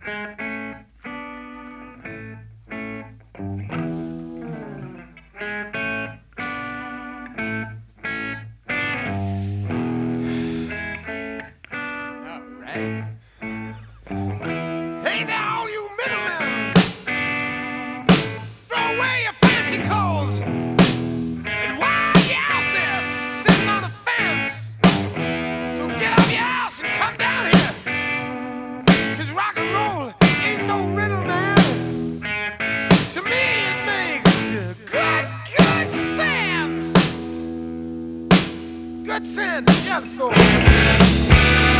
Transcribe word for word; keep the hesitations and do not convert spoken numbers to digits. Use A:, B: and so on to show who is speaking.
A: Hey there, all you middlemen! Throw away your fancy clothes! And while you're out there sitting on the fence, so get off your ass and come down here! Cause rock and roll ain't no riddle, man! To me it makes good, good sense! Good sense! Yeah, let's go!